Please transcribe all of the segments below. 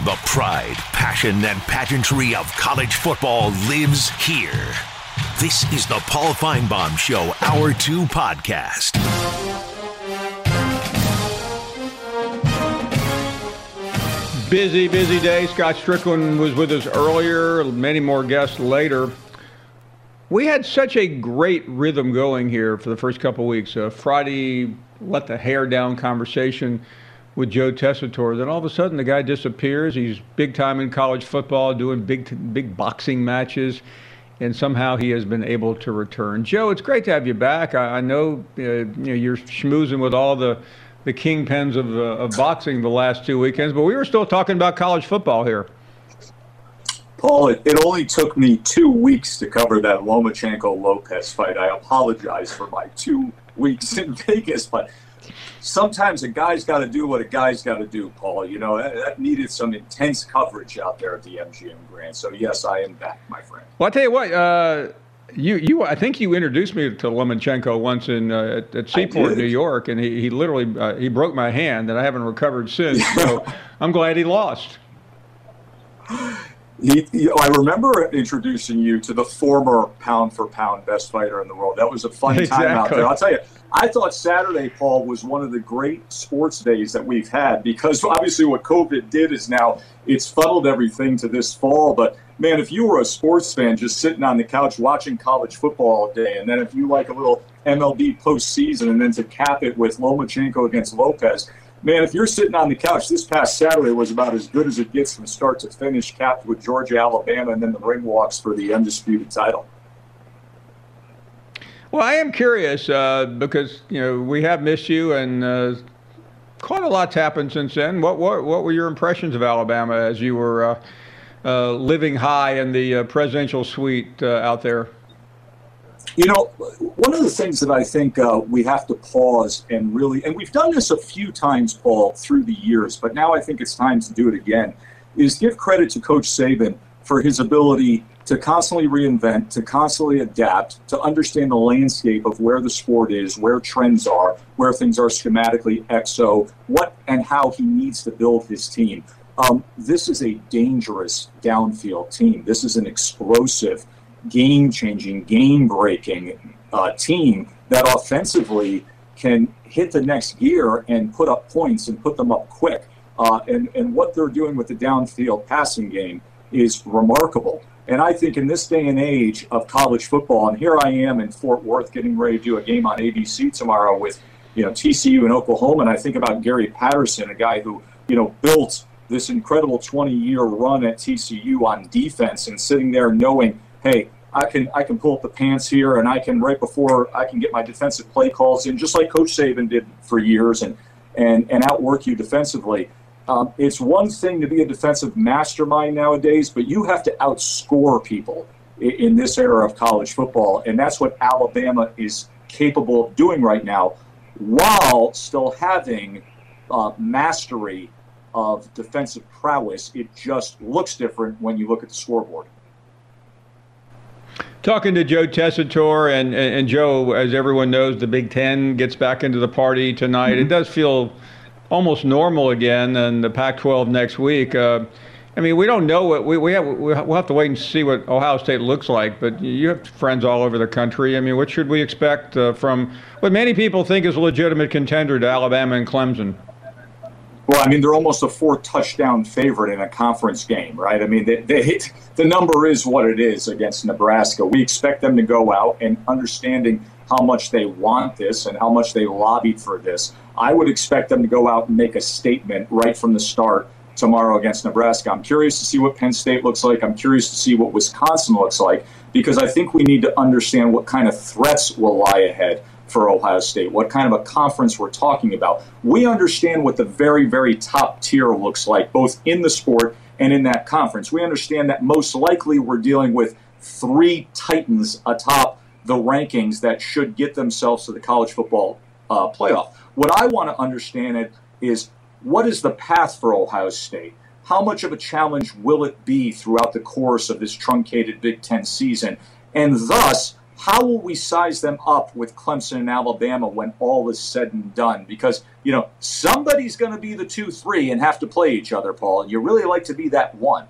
The pride, passion, and pageantry of college football lives here. This is the Paul Finebaum Show Hour 2 podcast. Busy day. Scott Strickland was with us earlier, many more guests later. We had such a great rhythm going here for the first couple of weeks. Friday, let the hair down conversation with Joe Tessitore. Then all of a sudden the guy disappears. He's big time in college football, doing big boxing matches, and somehow he has been able to return. Joe, it's great to have you back. I know, you're schmoozing with all the kingpins of boxing the last 2 weekends, but we were still talking about college football here. Paul, it only took me 2 weeks to cover that Lomachenko-Lopez fight. I apologize for my 2 weeks in Vegas, but sometimes a guy's got to do what a guy's got to do, Paul. You know, that needed some intense coverage out there at the MGM Grand. So, yes, I am back, my friend. Well, I'll tell you what, I think you introduced me to Lomachenko once at Seaport, New York, and he literally he broke my hand, and I haven't recovered since. So I'm glad he lost. I remember introducing you to the former pound-for-pound best fighter in the world. That was a fun time out there. I'll tell you, I thought Saturday, Paul, was one of the great sports days that we've had because obviously what COVID did is now it's funneled everything to this fall. But, man, if you were a sports fan just sitting on the couch watching college football all day, and then if you like a little MLB postseason and then to cap it with Lomachenko against Lopez, man, if you're sitting on the couch, this past Saturday was about as good as it gets from start to finish, capped with Georgia, Alabama, and then the ring walks for the undisputed title. Well, I am curious because, we have missed you and quite a lot's happened since then. What were your impressions of Alabama as you were living high in the presidential suite out there? You know, one of the things that I think we have to pause and we've done this a few times, Paul, through the years, but now I think it's time to do it again, is give credit to Coach Saban for his ability to constantly reinvent, to constantly adapt, to understand the landscape of where the sport is, where trends are, where things are schematically, what and how he needs to build his team. This is a dangerous downfield team. This is an explosive, game-changing, game-breaking team that offensively can hit the next gear and put up points and put them up quick. And what they're doing with the downfield passing game is remarkable. And I think in this day and age of college football, and here I am in Fort Worth getting ready to do a game on ABC tomorrow with, TCU and Oklahoma, and I think about Gary Patterson, a guy who, built this incredible 20-year run at TCU on defense and sitting there knowing, hey, I can pull up the pants here, and I can right before I can get my defensive play calls in, just like Coach Saban did for years, and outwork you defensively. It's one thing to be a defensive mastermind nowadays, but you have to outscore people in this era of college football, and that's what Alabama is capable of doing right now, while still having mastery of defensive prowess. It just looks different when you look at the scoreboard. Talking to Joe Tessitore, and Joe, as everyone knows, the Big Ten gets back into the party tonight. Mm-hmm. It does feel almost normal again, and the Pac-12 next week. We don't know what we'll have to wait and see what Ohio State looks like. But you have friends all over the country. What should we expect from what many people think is a legitimate contender to Alabama and Clemson? Well, they're almost a 4-touchdown favorite in a conference game, right? The number is what it is against Nebraska. We expect them to go out and understanding how much they want this and how much they lobbied for this. I would expect them to go out and make a statement right from the start tomorrow against Nebraska. I'm curious to see what Penn State looks like. I'm curious to see what Wisconsin looks like, because I think we need to understand what kind of threats will lie ahead for Ohio State, what kind of a conference we're talking about. We understand what the very, very top tier looks like, both in the sport and in that conference. We understand that most likely we're dealing with 3 titans atop the rankings that should get themselves to the college football playoff. What I want to understand is what is the path for Ohio State? How much of a challenge will it be throughout the course of this truncated Big Ten season? And thus, how will we size them up with Clemson and Alabama when all is said and done? Because, somebody's going to be the 2-3 and have to play each other, Paul. And you really like to be that one.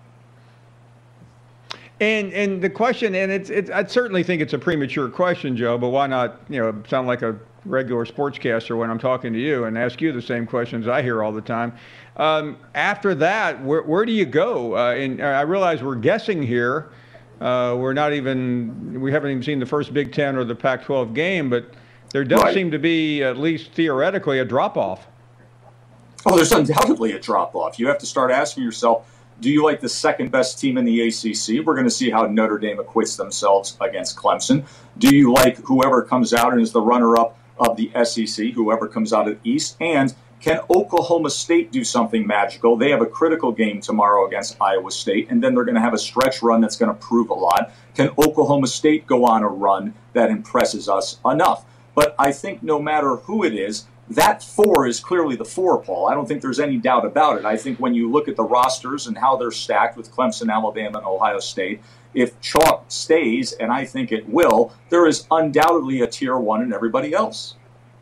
And the question, and I certainly think it's a premature question, Joe, but why not, sound like a regular sportscaster when I'm talking to you and ask you the same questions I hear all the time. After that, where do you go? And I realize we're guessing here. We haven't even seen the first Big Ten or the Pac-12 game, but there does seem to be, at least theoretically, a drop-off. Oh, there's undoubtedly a drop-off. You have to start asking yourself, do you like the second-best team in the ACC? We're going to see how Notre Dame acquits themselves against Clemson. Do you like whoever comes out and is the runner-up of the SEC, whoever comes out of the East? And can Oklahoma State do something magical? They have a critical game tomorrow against Iowa State, and then they're going to have a stretch run that's going to prove a lot. Can Oklahoma State go on a run that impresses us enough? But I think no matter who it is, that 4 is clearly the 4, Paul. I don't think there's any doubt about it. I think when you look at the rosters and how they're stacked with Clemson, Alabama, and Ohio State, if chalk stays, and I think it will, there is undoubtedly a tier 1 in everybody else.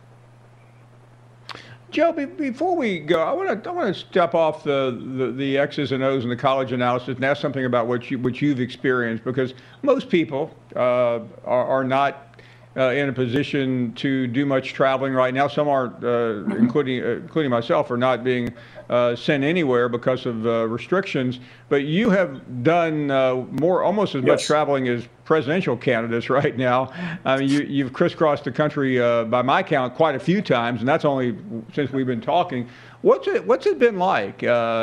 Joe, before we go, I want to step off the X's and O's and the college analysis and ask something about what you've experienced, because most people are not in a position to do much traveling right now. Some aren't, including myself, are not being sent anywhere because of restrictions. But you have done almost as much traveling as presidential candidates right now. I mean, you've crisscrossed the country by my count quite a few times, and that's only since we've been talking. What's it been like,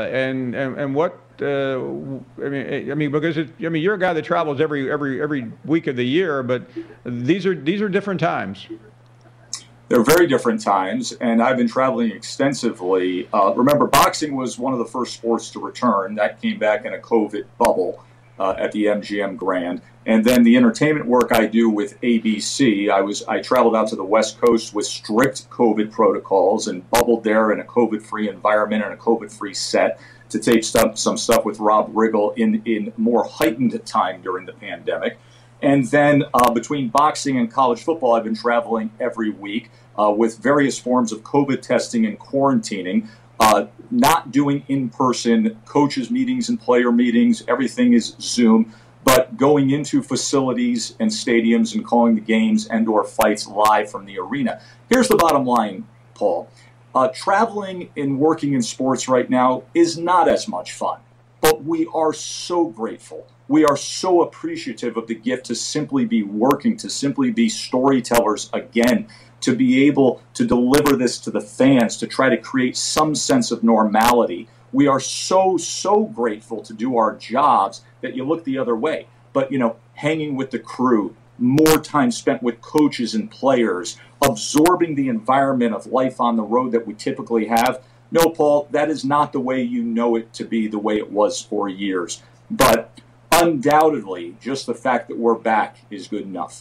and what? I mean, because you're a guy that travels every week of the year, but these are different times. They're very different times, and I've been traveling extensively. Remember, boxing was one of the first sports to return. That came back in a COVID bubble at the MGM Grand. And then the entertainment work I do with ABC, I traveled out to the West Coast with strict COVID protocols and bubbled there in a COVID-free environment and a COVID-free set to tape some stuff with Rob Riggle in more heightened time during the pandemic. And then between boxing and college football, I've been traveling every week with various forms of COVID testing and quarantining, not doing in-person coaches meetings and player meetings. Everything is Zoom, but going into facilities and stadiums and calling the games and or fights live from the arena. Here's the bottom line, Paul. Traveling and working in sports right now is not as much fun, but we are so grateful. We are so appreciative of the gift to simply be working, to simply be storytellers again, to be able to deliver this to the fans, to try to create some sense of normality. We are so, so grateful to do our jobs that you look the other way. But, hanging with the crew, more time spent with coaches and players, absorbing the environment of life on the road that we typically have. No, Paul, that is not the way you know it to be, the way it was for years. But undoubtedly, just the fact that we're back is good enough.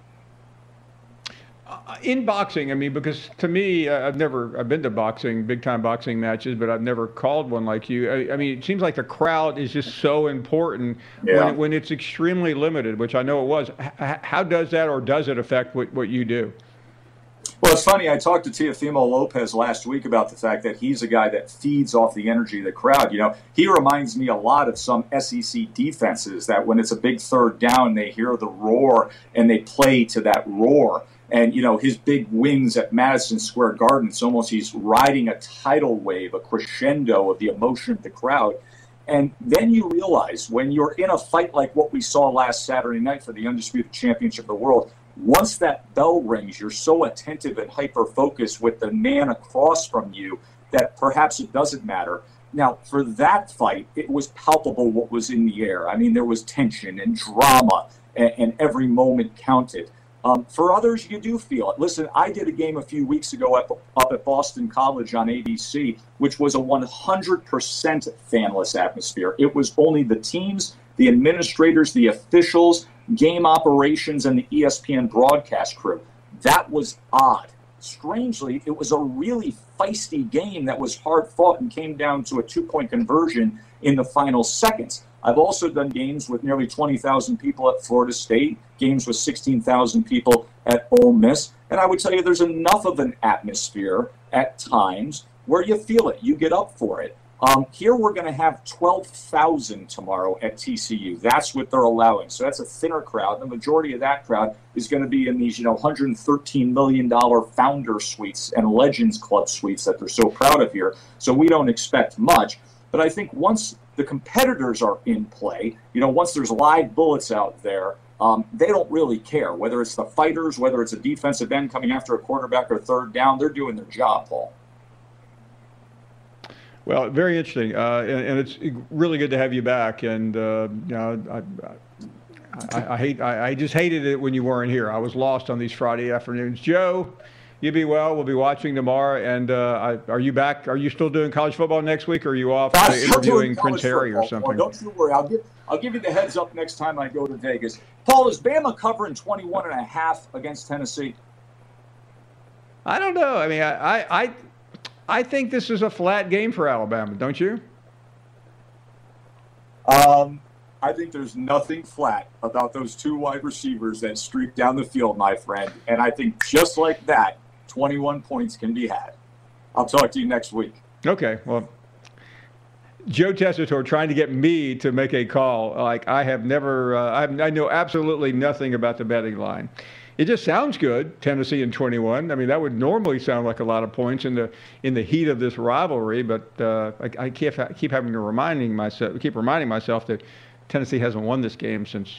In boxing, I mean, because to me, I've been to boxing, big-time boxing matches, but I've never called one like you. I mean, it seems like the crowd is just so important when it's extremely limited, which I know it was. How does that, or does it affect what you do? Well, it's funny. I talked to Teofimo Lopez last week about the fact that he's a guy that feeds off the energy of the crowd. He reminds me a lot of some SEC defenses that when it's a big third down, they hear the roar and they play to that roar. And, his big wins at Madison Square Garden, it's almost he's riding a tidal wave, a crescendo of the emotion of the crowd. And then you realize when you're in a fight like what we saw last Saturday night for the Undisputed Championship of the World, once that bell rings, you're so attentive and hyper-focused with the man across from you that perhaps it doesn't matter. Now, for that fight, it was palpable what was in the air. I mean, there was tension and drama, and every moment counted. For others, you do feel it. Listen, I did a game a few weeks ago up at Boston College on ABC, which was a 100% fanless atmosphere. It was only the teams, the administrators, the officials, game operations, and the ESPN broadcast crew. That was odd. Strangely, it was a really feisty game that was hard fought and came down to a 2-point conversion in the final seconds. I've also done games with nearly 20,000 people at Florida State, games with 16,000 people at Ole Miss. And I would tell you there's enough of an atmosphere at times where you feel it, you get up for it. Here we're going to have 12,000 tomorrow at TCU. That's what they're allowing. So that's a thinner crowd. The majority of that crowd is going to be in these, $113 million founder suites and Legends Club suites that they're so proud of here. So we don't expect much. But I think once the competitors are in play, once there's live bullets out there, they don't really care. Whether it's the fighters, whether it's a defensive end coming after a quarterback or third down, they're doing their job, Paul. Well, very interesting, and it's really good to have you back. And I just hated it when you weren't here. I was lost on these Friday afternoons. Joe, you be well. We'll be watching tomorrow. And are you back? Are you still doing college football next week, or are you off interviewing Prince Harry or something? Well, don't you worry. I'll give you the heads up next time I go to Vegas. Paul, is Bama covering 21.5 against Tennessee? I don't know. I mean, I think this is a flat game for Alabama, don't you? I think there's nothing flat about those two wide receivers that streak down the field, my friend. And I think just like that, 21 points can be had. I'll talk to you next week. Okay, well, Joe Tessitore trying to get me to make a call. Like, I have never, I know absolutely nothing about the betting line. It just sounds good, Tennessee in 21. I mean, that would normally sound like a lot of points in the heat of this rivalry, but I keep having to reminding myself that Tennessee hasn't won this game since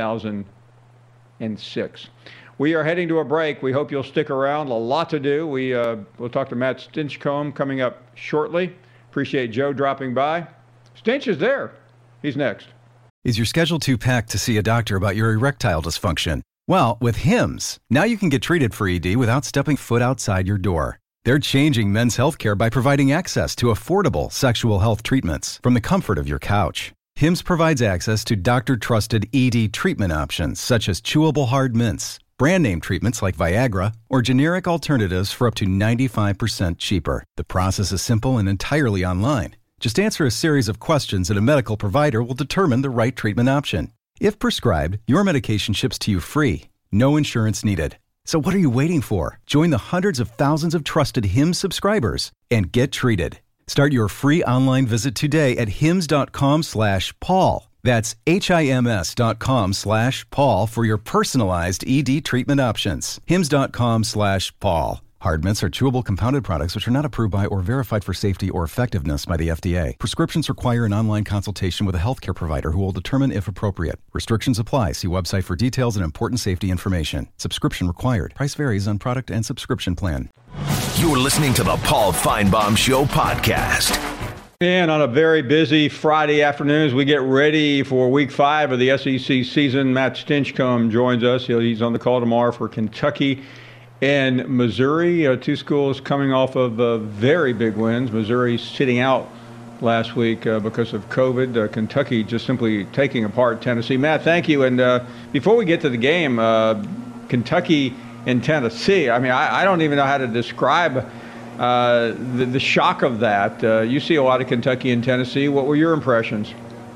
2006. We are heading to a break. We hope you'll stick around. A lot to do. We'll talk to Matt Stinchcomb coming up shortly. Appreciate Joe dropping by. Stinch is there. He's next. Is your schedule too packed to see a doctor about your erectile dysfunction? Well, with Hims, now you can get treated for ED without stepping foot outside your door. They're changing men's healthcare by providing access to affordable sexual health treatments from the comfort of your couch. Hims provides access to doctor-trusted ED treatment options such as chewable hard mints, brand name treatments like Viagra, or generic alternatives for up to 95% cheaper. The process is simple and entirely online. Just answer a series of questions and a medical provider will determine the right treatment option. If prescribed, your medication ships to you free. No insurance needed. So what are you waiting for? Join the hundreds of thousands of trusted Hims subscribers and get treated. Start your free online visit today at hims.com/Paul. That's HIMS.com/Paul for your personalized ED treatment options. hims.com/Paul. Hard mints are chewable compounded products which are not approved by or verified for safety or effectiveness by the FDA. Prescriptions require an online consultation with a healthcare provider who will determine if appropriate. Restrictions apply. See website for details and important safety information. Subscription required. Price varies on product and subscription plan. You're listening to the Paul Feinbaum Show podcast. And on a very busy Friday afternoon as we get ready for Week 5 of the SEC season, Matt Stinchcomb joins us. He's on the call tomorrow for Kentucky and Missouri, two schools coming off of very big wins. Missouri sitting out last week because of COVID. Kentucky just simply taking apart Tennessee. Matt, thank you. And before we get to the game, Kentucky and Tennessee, I mean, I don't even know how to describe the shock of that. You see a lot of Kentucky and Tennessee. What were your impressions?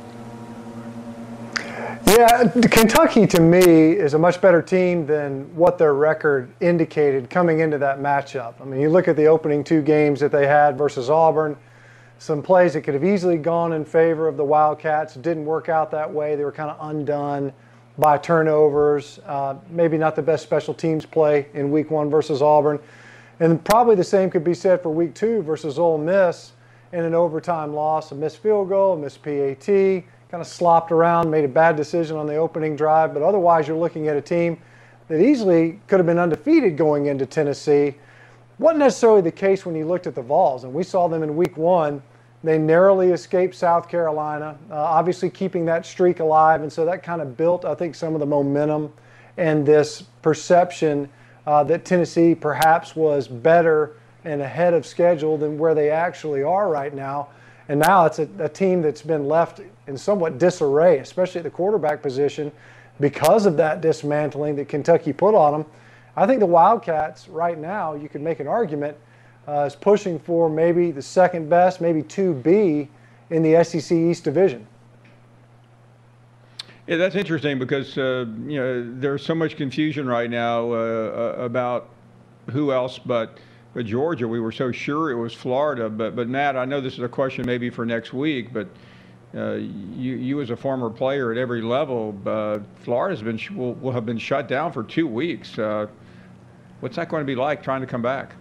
Yeah, Kentucky to me is a much better team than what their record indicated coming into that matchup. I mean, you look at the opening two games that they had versus Auburn, some plays that could have easily gone in favor of the Wildcats. It didn't work out that way. They were kind of undone by turnovers, maybe not the best special teams play in Week 1 versus Auburn. And probably the same could be said for Week 2 versus Ole Miss in an overtime loss, a missed field goal, a missed PAT, kind of slopped around, made a bad decision on the opening drive. But otherwise, you're looking at a team that easily could have been undefeated going into Tennessee. Wasn't necessarily the case when you looked at the Vols. And we saw them in Week 1. They narrowly escaped South Carolina, obviously keeping that streak alive. And so that kind of built, I think, some of the momentum and this perception that Tennessee perhaps was better and ahead of schedule than where they actually are right now. And now it's a team that's been left in somewhat disarray, especially at the quarterback position, because of that dismantling that Kentucky put on them. I think the Wildcats right now, you could make an argument, is pushing for maybe the second best, maybe 2B in the SEC East Division. Yeah, that's interesting because there's so much confusion right now about who else but Georgia. We were so sure it was Florida, but Matt, I know this is a question maybe for next week, but you as a former player at every level, Florida's will have been shut down for 2 weeks. What's that going to be like trying to come back?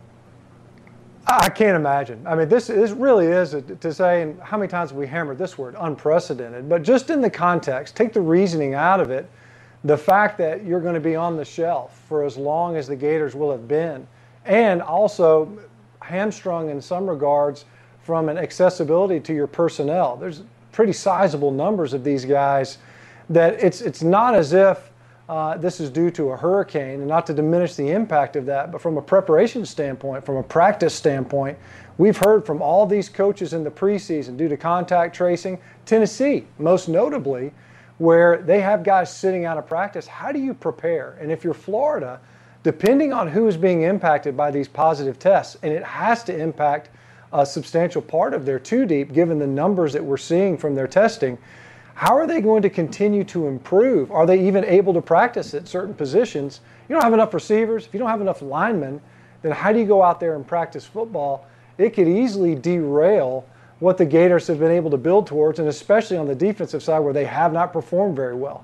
I can't imagine. I mean, this really is, to say, and how many times have we hammered this word, unprecedented. But just in the context, take the reasoning out of it, the fact that you're going to be on the shelf for as long as the Gators will have been, and also hamstrung in some regards from an accessibility to your personnel. There's pretty sizable numbers of these guys that it's not as if this is due to a hurricane, and not to diminish the impact of that, but from a preparation standpoint, from a practice standpoint, we've heard from all these coaches in the preseason due to contact tracing, Tennessee most notably, where they have guys sitting out of practice. How do you prepare? And if you're Florida, depending on who is being impacted by these positive tests, and it has to impact a substantial part of their two deep given the numbers that we're seeing from their testing, how are they going to continue to improve? Are they even able to practice at certain positions? You don't have enough receivers. If you don't have enough linemen, then how do you go out there and practice football? It could easily derail what the Gators have been able to build towards, and especially on the defensive side where they have not performed very well.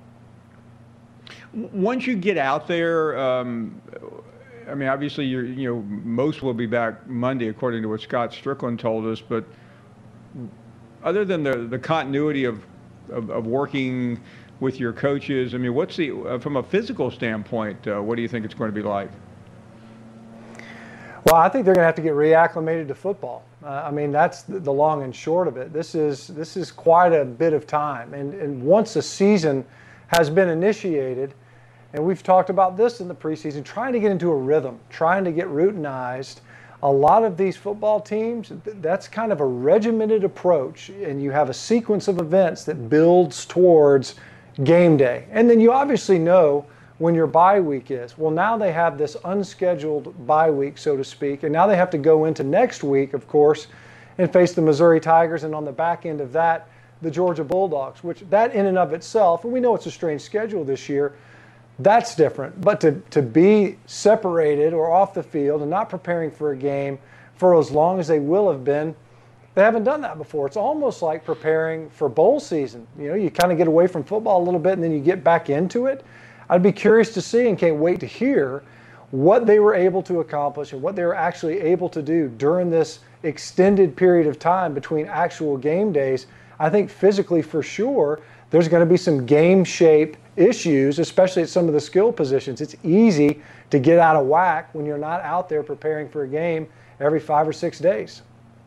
Once you get out there, I mean, obviously, most will be back Monday, according to what Scott Strickland told us. But other than the continuity of working with your coaches, I mean, what's from a physical standpoint, what do you think it's going to be like? Well, I think they're going to have to get reacclimated to football. I mean, that's the long and short of it. This is quite a bit of time. And once a season has been initiated, and we've talked about this in the preseason, trying to get into a rhythm, trying to get routinized. A lot of these football teams, that's kind of a regimented approach, and you have a sequence of events that builds towards game day. And then you obviously know when your bye week is. Well, now they have this unscheduled bye week, so to speak, and now they have to go into next week, of course, and face the Missouri Tigers, and on the back end of that, the Georgia Bulldogs, which that in and of itself, and we know it's a strange schedule this year, that's different. But to be separated or off the field and not preparing for a game for as long as they will have been, they haven't done that before. It's almost like preparing for bowl season. You kind of get away from football a little bit and then you get back into it. I'd be curious to see and can't wait to hear what they were able to accomplish and what they were actually able to do during this extended period of time between actual game days. I think physically, for sure, there's going to be some game shape issues, especially at some of the skill positions. It's easy to get out of whack when you're not out there preparing for a game every 5 or 6 days.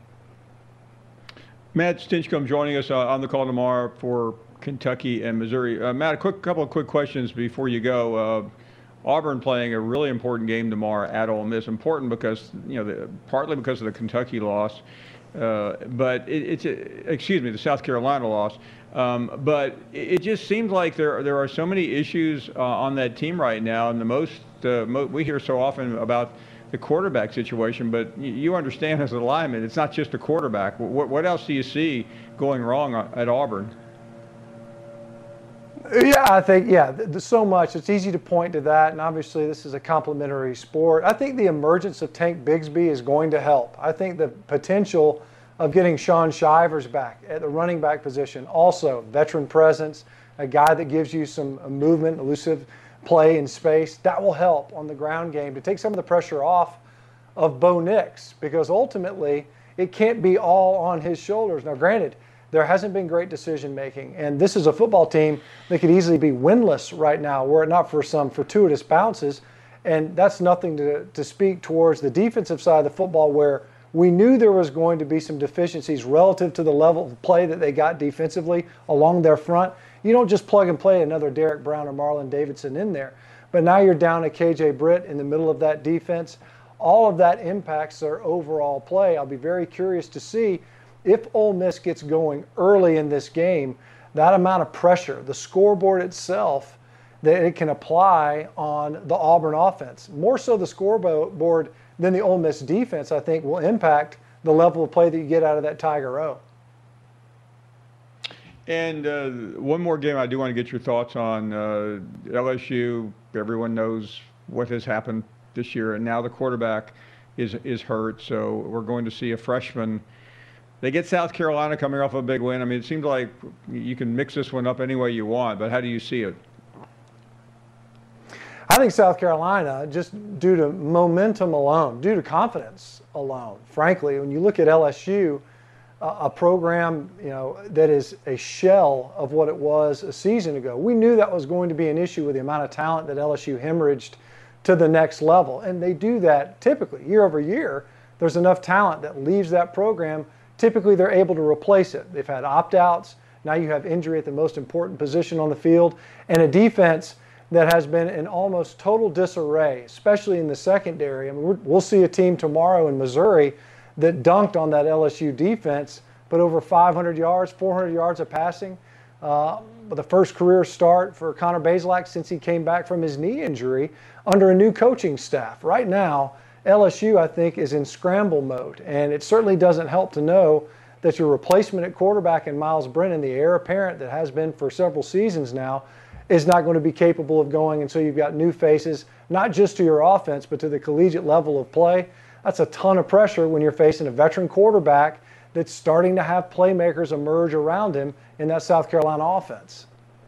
Matt Stinchcomb joining us on the call tomorrow for Kentucky and Missouri. Matt, couple of quick questions before you go. Auburn playing a really important game tomorrow at Ole Miss. Important because, partly because of the Kentucky loss, but the South Carolina loss. But it just seems like there are so many issues on that team right now, and we hear so often about the quarterback situation, but you understand as a lineman, it's not just a quarterback. What else do you see going wrong at Auburn? Yeah, I think, there's so much. It's easy to point to that, and obviously this is a complementary sport. I think the emergence of Tank Bigsby is going to help. I think the potential of getting Shaun Shivers back at the running back position, also veteran presence, a guy that gives you some movement, elusive play in space, that will help on the ground game to take some of the pressure off of Bo Nix, because ultimately it can't be all on his shoulders. Now, granted, there hasn't been great decision making, and this is a football team that could easily be winless right now were it not for some fortuitous bounces, and that's nothing to speak towards the defensive side of the football, where we knew there was going to be some deficiencies relative to the level of play that they got defensively along their front. You don't just plug and play another Derek Brown or Marlon Davidson in there. But now you're down to KJ Britt in the middle of that defense. All of that impacts their overall play. I'll be very curious to see if Ole Miss gets going early in this game, that amount of pressure, the scoreboard itself, that it can apply on the Auburn offense. More so the scoreboard than the Ole Miss defense, I think, will impact the level of play that you get out of that Tiger O. And one more game I do want to get your thoughts on. LSU, everyone knows what has happened this year, and now the quarterback is hurt, so we're going to see a freshman. They get South Carolina coming off a big win. I mean, it seems like you can mix this one up any way you want, but how do you see it? I think South Carolina, just due to momentum alone, due to confidence alone, frankly, when you look at LSU, a program, that is a shell of what it was a season ago. We knew that was going to be an issue with the amount of talent that LSU hemorrhaged to the next level. And they do that typically year over year. There's enough talent that leaves that program. Typically, they're able to replace it. They've had opt-outs. Now you have injury at the most important position on the field, and a defense that has been in almost total disarray, especially in the secondary. I mean, we'll see a team tomorrow in Missouri that dunked on that LSU defense, but over 500 yards, 400 yards of passing. The first career start for Connor Bazelak since he came back from his knee injury under a new coaching staff. Right now, LSU, I think, is in scramble mode, and it certainly doesn't help to know that your replacement at quarterback in Miles Brennan, the heir apparent that has been for several seasons now, is not going to be capable of going until you've got new faces, not just to your offense, but to the collegiate level of play. That's a ton of pressure when you're facing a veteran quarterback that's starting to have playmakers emerge around him in that South Carolina offense.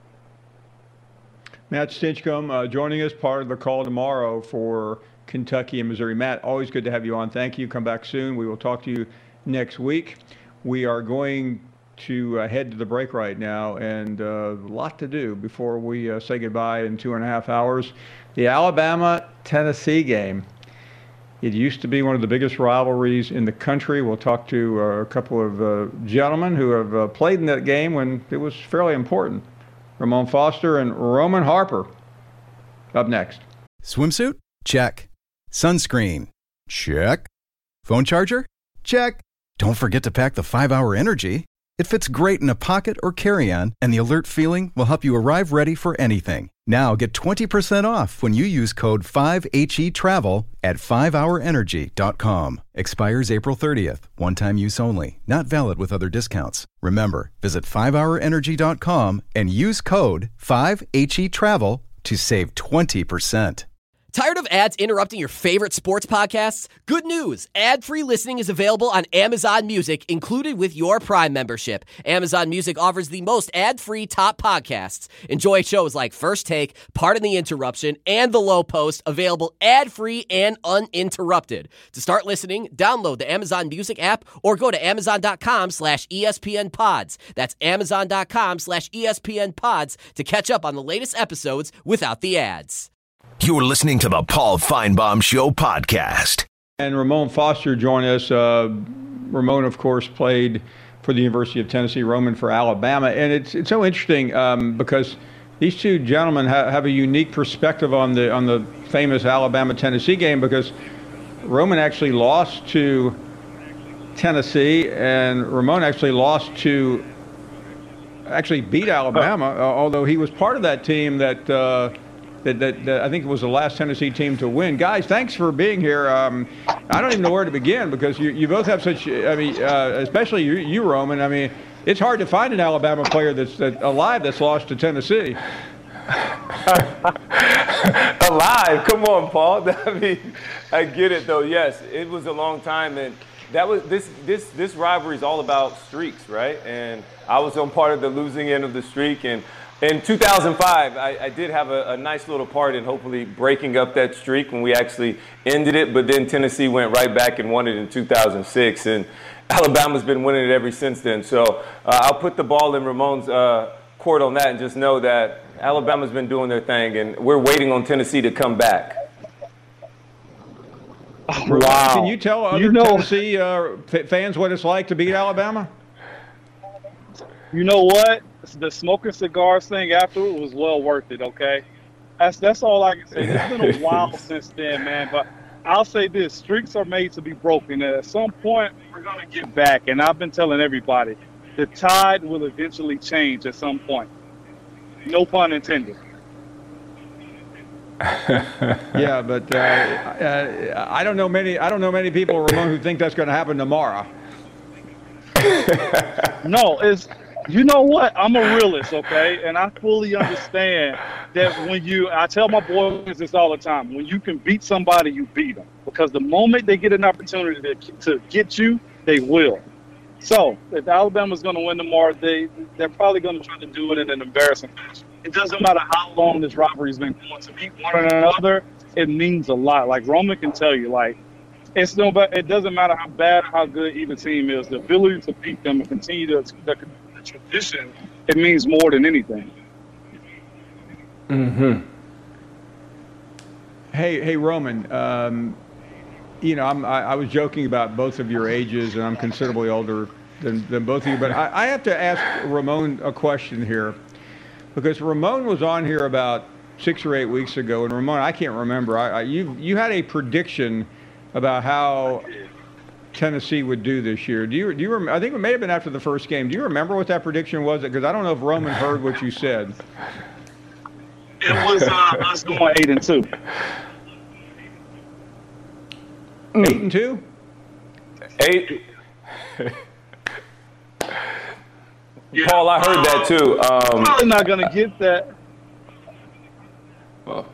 Matt Stinchcomb joining us, part of the call tomorrow for Kentucky and Missouri. Matt, always good to have you on. Thank you. Come back soon. We will talk to you next week. We are going to head to the break right now, and a lot to do before we say goodbye in 2.5 hours. The Alabama-Tennessee game. It used to be one of the biggest rivalries in the country. We'll talk to a couple of gentlemen who have played in that game when it was fairly important. Ramon Foster and Roman Harper up next. Swimsuit? Check. Sunscreen? Check. Phone charger? Check. Don't forget to pack the 5-Hour Energy. It fits great in a pocket or carry-on, and the alert feeling will help you arrive ready for anything. Now get 20% off when you use code 5HETRAVEL at 5hourenergy.com. Expires April 30th. One-time use only. Not valid with other discounts. Remember, visit 5hourenergy.com and use code 5HETRAVEL to save 20%. Tired of ads interrupting your favorite sports podcasts? Good news! Ad-free listening is available on Amazon Music, included with your Prime membership. Amazon Music offers the most ad-free top podcasts. Enjoy shows like First Take, Pardon the Interruption, and The Low Post, available ad-free and uninterrupted. To start listening, download the Amazon Music app or go to amazon.com/ESPNpods. That's amazon.com/ESPNpods to catch up on the latest episodes without the ads. You're listening to the Paul Feinbaum Show podcast. And Ramon Foster joined us. Ramon, of course, played for the University of Tennessee, Roman for Alabama. And it's so interesting because these two gentlemen have a unique perspective on the famous Alabama-Tennessee game, because Roman actually lost to Tennessee and Ramon actually beat Alabama, although he was part of that team that I think it was the last Tennessee team to win. Guys, thanks for being here. I don't even know where to begin, because you both have such, especially you, Roman. I mean, it's hard to find an Alabama player that's alive that's lost to Tennessee. Alive? Come on, Paul. I mean, I get it, though. Yes, it was a long time, and that was this rivalry is all about streaks, right? And I was on part of the losing end of the streak, and in 2005, I did have a nice little part in hopefully breaking up that streak when we actually ended it, but then Tennessee went right back and won it in 2006, and Alabama's been winning it ever since then. So I'll put the ball in Ramon's court on that and just know that Alabama's been doing their thing, and we're waiting on Tennessee to come back. Wow. Can you tell other Tennessee fans what it's like to beat Alabama? You know what? The smoking cigars thing afterward was well worth it, okay? That's all I can say. It's been a while since then, man. But I'll say this, streaks are made to be broken. And at some point, we're going to get back. And I've been telling everybody, the tide will eventually change at some point. No pun intended. Yeah, but I don't know many people, Ramon, who think that's going to happen tomorrow. No, You know what? I'm a realist, okay? And I fully understand that I tell my boys this all the time, when you can beat somebody, you beat them. Because the moment they get an opportunity to get you, they will. So if Alabama's going to win tomorrow, they're probably going to try to do it in an embarrassing fashion. It doesn't matter how long this rivalry's been going. To beat one another, it means a lot. Like Roman can tell you, like, it doesn't matter how bad or how good either team is. The ability to beat them and continue the tradition, it means more than anything. Mm-hmm. Hey, Roman. I was joking about both of your ages, and I'm considerably older than both of you. But I have to ask Ramon a question here, because Ramon was on here about 6 or 8 weeks ago, and Ramon, I can't remember. You had a prediction about how Tennessee would do this year. Do you remember? I think it may have been after the first game. Do you remember what that prediction was? Because I don't know if Roman heard what you said. It was us going 8-2. 8-2? 8. Paul, I heard that too. I'm probably not going to get that. Well,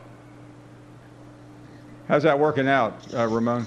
how's that working out, Ramon?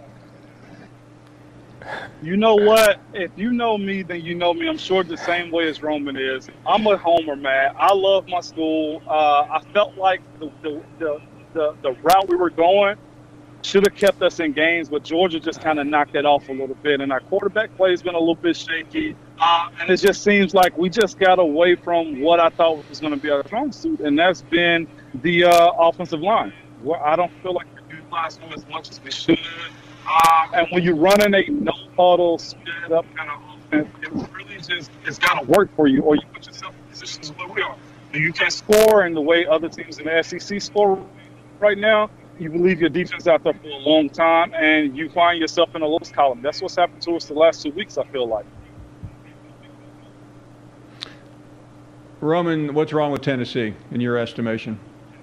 You know what? If you know me, then you know me. I'm sure the same way as Roman is. I'm a homer, man. I love my school. I felt like the route we were going should have kept us in games, but Georgia just kind of knocked that off a little bit. And our quarterback play has been a little bit shaky. And it just seems like we just got away from what I thought was going to be our strong suit, and that's been the offensive line. Well, I don't feel like we're utilizing them as much as we should. And when you're running a no-huddle, sped-up kind of offense, it really just it's got to work for you, or you put yourself in positions where we are. You can't score in the way other teams in the SEC score right now. You leave your defense out there for a long time, and you find yourself in a loss column. That's what's happened to us the last 2 weeks, I feel like. Roman, what's wrong with Tennessee, in your estimation?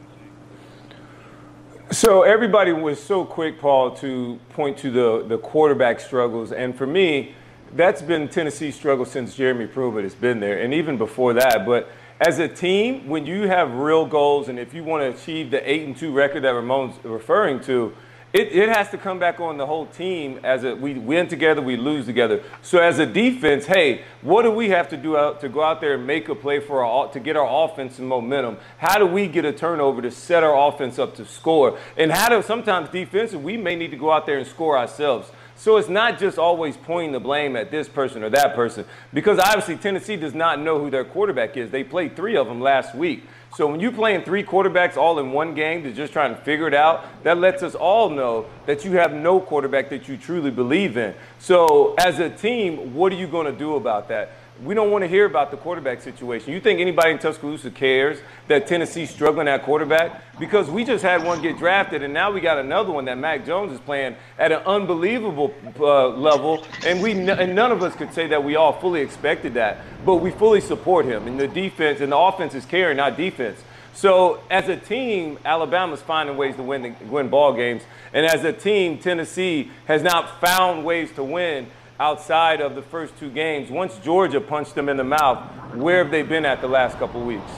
So everybody was so quick, Paul, to point to the quarterback struggles. And for me, that's been Tennessee's struggle since Jeremy Pruitt has been there, and even before that. But as a team, when you have real goals, and if you want to achieve the 8-2 record that Ramon's referring to, it has to come back on the whole team. We win together, we lose together. So as a defense, hey, what do we have to do to go out there and make a play to get our offense in momentum? How do we get a turnover to set our offense up to score? And sometimes defensive, we may need to go out there and score ourselves. So it's not just always pointing the blame at this person or that person, because obviously Tennessee does not know who their quarterback is. They played 3 of them last week. So when you're playing 3 quarterbacks all in one game to just trying to figure it out, that lets us all know that you have no quarterback that you truly believe in. So as a team, what are you going to do about that? We don't want to hear about the quarterback situation. You think anybody in Tuscaloosa cares that Tennessee's struggling at quarterback? Because we just had one get drafted, and now we got another one that Mac Jones is playing at an unbelievable level, and none of us could say that we all fully expected that, but we fully support him. And the defense and the offense is carrying our defense. So as a team, Alabama's finding ways to win ball games, and as a team, Tennessee has not found ways to win outside of the first 2 games. Once Georgia punched them in the mouth, where have they been at the last couple of weeks?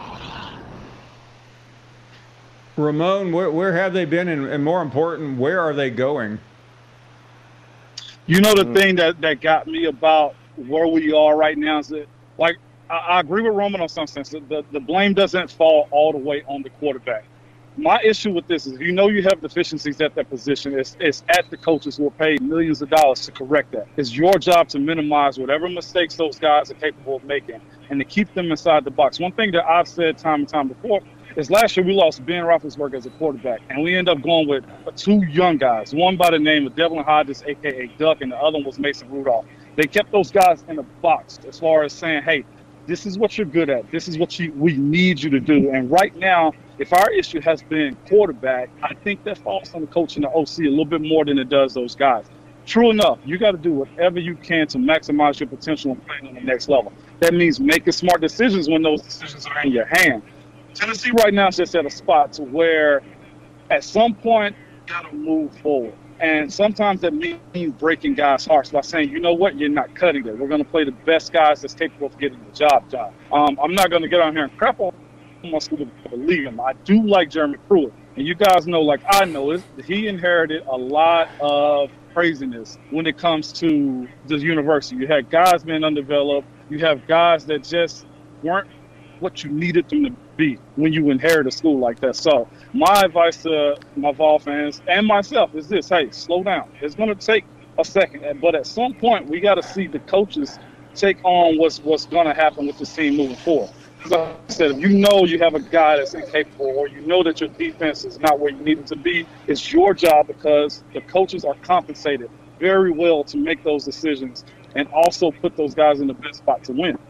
Ramon, where have they been, and more important, where are they going? You know, the thing that got me about where we are right now is that, like, I agree with Roman on some sense. The blame doesn't fall all the way on the quarterback. My issue with this is, you have deficiencies at that position. It's at the coaches who are paid millions of dollars to correct that. It's your job to minimize whatever mistakes those guys are capable of making and to keep them inside the box. One thing that I've said time and time before is last year we lost Ben Roethlisberger as a quarterback, and we ended up going with 2 young guys, one by the name of Devlin Hodges, a.k.a. Duck, and the other one was Mason Rudolph. They kept those guys in the box as far as saying, hey, this is what you're good at. This is what we need you to do. And right now, if our issue has been quarterback, I think that falls on the coach and the OC a little bit more than it does those guys. True enough, you got to do whatever you can to maximize your potential and playing on the next level. That means making smart decisions when those decisions are in your hand. Tennessee right now is just at a spot to where at some point you got to move forward. And sometimes that means breaking guys' hearts by saying, you know what, you're not cutting it. We're going to play the best guys that's capable of getting the job done. I'm not going to get on here and crap on my school to believe him. I do like Jeremy Pruitt. And you guys know, like I know, he inherited a lot of craziness when it comes to the university. You had guys being undeveloped. You have guys that just weren't what you needed them to be when you inherit a school like that. So my advice to my Vol fans and myself is this: hey, slow down. It's going to take a second, but at some point we got to see the coaches take on what's going to happen with this team moving forward. So like I said, if you know you have a guy that's incapable, or you know that your defense is not where you need it to be, it's your job, because the coaches are compensated very well to make those decisions and also put those guys in the best spot to win.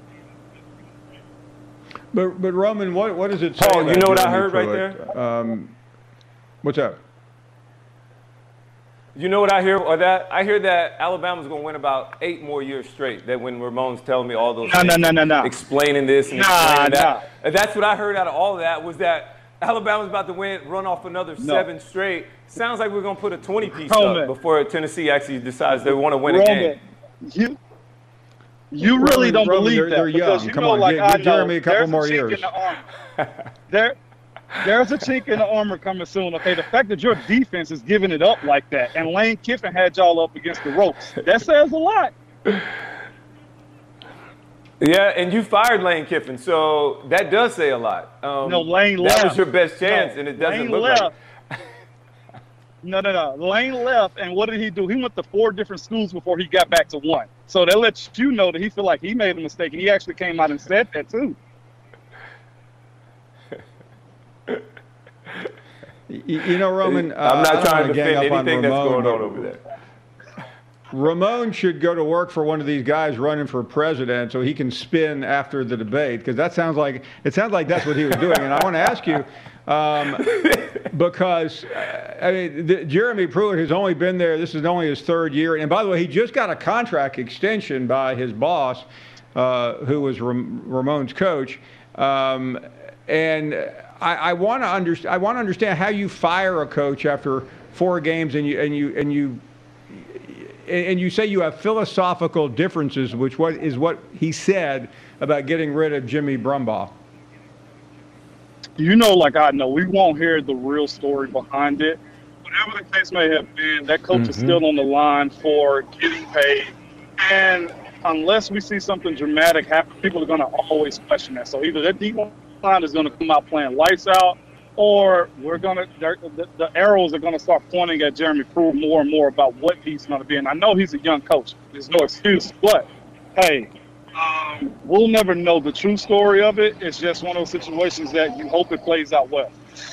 But Roman, what does it say? Paul, you know what I heard Pruitt? right there? What's up? You know what I hear? I hear that Alabama's going to win about 8 more years straight. That when Ramon's telling me all those things, No. explaining this and explaining that. And that's what I heard out of all of that, was that Alabama's about to run off another 7 straight. Sounds like we're going to put a 20-piece up before Tennessee actually decides they want to win a game. You really don't believe that, they're because young. you Come know, on, like I give Jeremy know, a couple more there's a chink years. in the armor. There's a chink in the armor coming soon. Okay, the fact that your defense is giving it up like that, and Lane Kiffin had y'all up against the ropes, that says a lot. Yeah, and you fired Lane Kiffin, so that does say a lot. No, Lane left. That was your best chance, and it doesn't look like. No. Lane left, and what did he do? He went to 4 different schools before he got back to 1. So that lets you know that he feel like he made a mistake, and he actually came out and said that too. You know, Roman, I'm not trying to gang defend up on anything that's Ramon, going on over there. Ramon should go to work for one of these guys running for president so he can spin after the debate, because it sounds like that's what he was doing. And I want to ask you, because I mean, Jeremy Pruitt has only been there. This is only his 3rd year, and by the way, he just got a contract extension by his boss, who was Ramon's coach, and I want to understand how you fire a coach after 4 games, and you say you have philosophical differences, which is what he said about getting rid of Jimmy Brumbaugh. You know, like I know, we won't hear the real story behind it. Whatever the case may have been, that coach is still on the line for getting paid. And unless we see something dramatic happen, people are going to always question that. So either that defense line is going to come out playing lights out, or the arrows are going to start pointing at Jeremy Pruitt more and more about what he's going to be. And I know he's a young coach. There's no excuse. But, hey, we'll never know the true story of it. It's just one of those situations that you hope it plays out well.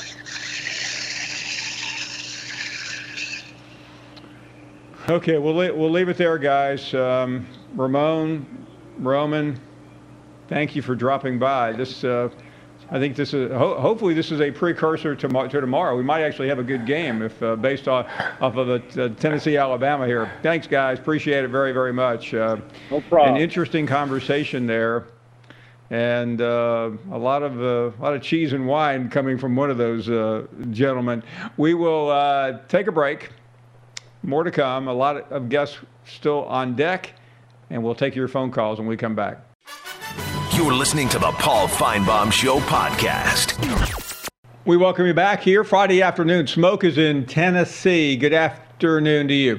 Okay, we'll leave it there, guys. Roman, thank you for dropping by. I think this is hopefully this is a precursor to tomorrow. We might actually have a good game if based off of the Tennessee Alabama here. Thanks, guys. Appreciate it very, very much. No problem. An interesting conversation there, and a lot of cheese and wine coming from one of those gentlemen. We will take a break. More to come. A lot of guests still on deck, and we'll take your phone calls when we come back. You're listening to the Paul Feinbaum Show podcast. We welcome you back here Friday afternoon. Smoke is in Tennessee. Good afternoon to you.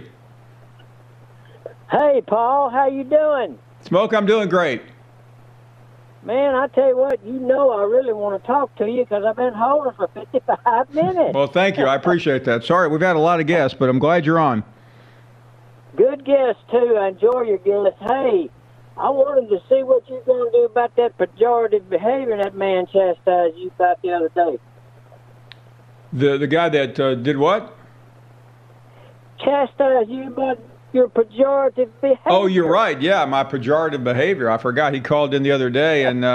Hey, Paul. How you doing? Smoke, I'm doing great. Man, I tell you what, I really want to talk to you because I've been holding for 55 minutes. Well, thank you. I appreciate that. Sorry, we've had a lot of guests, but I'm glad you're on. Good guests, too. I enjoy your guests. Hey, I wanted to see what you're going to do about that pejorative behavior that man chastised you about the other day. The guy that did what? Chastised you about your pejorative behavior. Oh, you're right. Yeah, my pejorative behavior. I forgot he called in the other day, and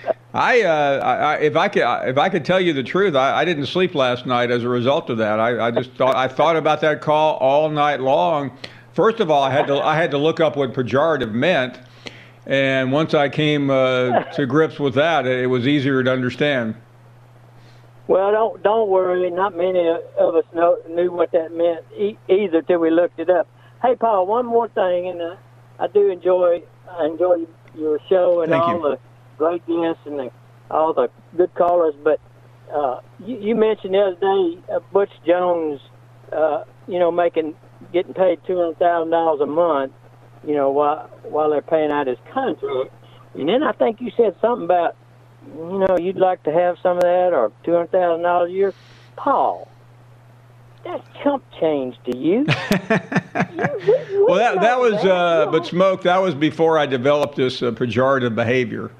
if I could tell you the truth, I didn't sleep last night as a result of that. I thought about that call all night long. First of all, I had to look up what pejorative meant. And once I came to grips with that, it was easier to understand. Well, don't worry. Not many of us knew what that meant either till we looked it up. Hey, Paul, one more thing, and I do enjoy your show and all the great guests and all the good callers. But you mentioned the other day Butch Jones, getting paid $200,000 a month, while they're paying out his contract. And then I think you said something about, you'd like to have some of that or $200,000 a year. Paul, that's chump change to you. Well, that was, but Smoke, that was before I developed this pejorative behavior.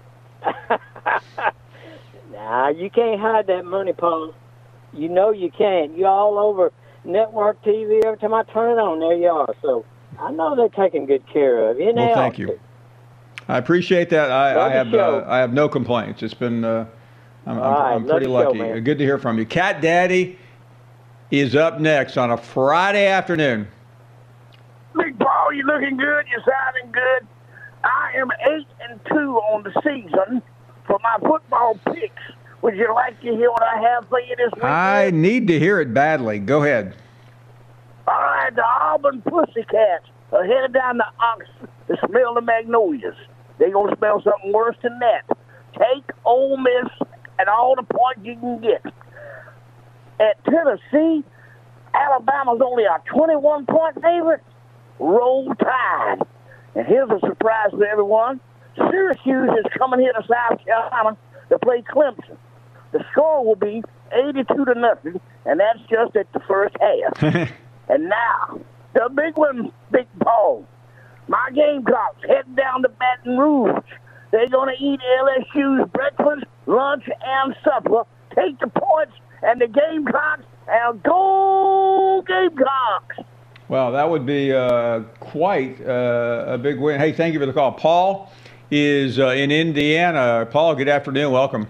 Nah, you can't hide that money, Paul. You know you can't. You're all over network TV. Every time I turn it on, there you are. So I know they're taking good care of you. Well, thank you. I appreciate that. I have no complaints. It's been I'm pretty lucky. Good to hear from you. Cat Daddy is up next on a Friday afternoon. Big Paul, you looking good. You're sounding good. I am 8-2 on the season for my football picks. Would you like to hear what I have for you this week? I need to hear it badly. Go ahead. All right, the Auburn Pussycats are headed down to Oxford to smell the magnolias. They're going to smell something worse than that. Take Ole Miss and all the points you can get. At Tennessee, Alabama's only a 21-point favorite. Roll Tide. And here's a surprise for everyone. Syracuse is coming here to South Carolina to play Clemson. The score will be 82-0, and that's just at the first half. And now, the big one, Big Paul. My Gamecocks heading down to Baton Rouge. They're going to eat LSU's breakfast, lunch, and supper. Take the points and the Gamecocks, and go Gamecocks! Well, that would be quite a big win. Hey, thank you for the call. Paul is in Indiana. Paul, good afternoon. Welcome.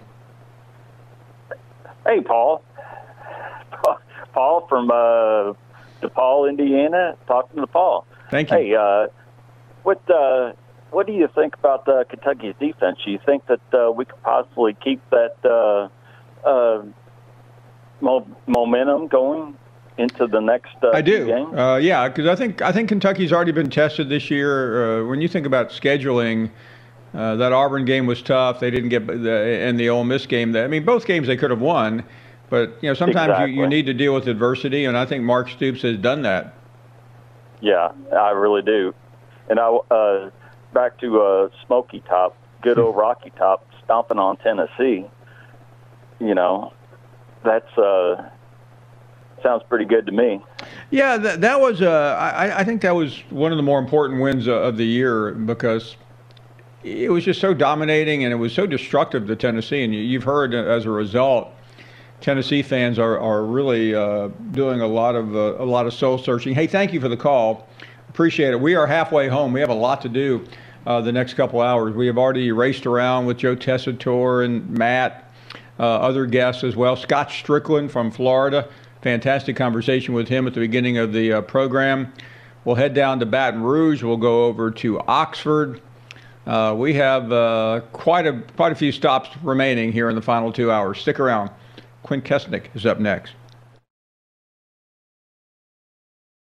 Hey, Paul. Paul from DePaul, Indiana. Talking to Paul. Thank you. Hey, what do you think about Kentucky's defense? Do you think that we could possibly keep that momentum going into the next I do. game? Yeah, because I think Kentucky's already been tested this year. When you think about scheduling, that Auburn game was tough. They didn't get and the Ole Miss game. Both games they could have won, but sometimes Exactly. you need to deal with adversity, and I think Mark Stoops has done that. Yeah, I really do. And back to Smoky Top, good old Rocky Top, stomping on Tennessee. That's sounds pretty good to me. Yeah, that was. I think that was one of the more important wins of the year because it was just so dominating and it was so destructive to Tennessee. And you've heard as a result, Tennessee fans are really doing a lot of soul searching. Hey, thank you for the call. Appreciate it. We are halfway home. We have a lot to do the next couple hours. We have already raced around with Joe Tessitore and Matt, other guests as well. Scott Strickland from Florida. Fantastic conversation with him at the beginning of the program. We'll head down to Baton Rouge. We'll go over to Oxford. We have quite a few stops remaining here in the final 2 hours. Stick around. Quinn Kesnick is up next.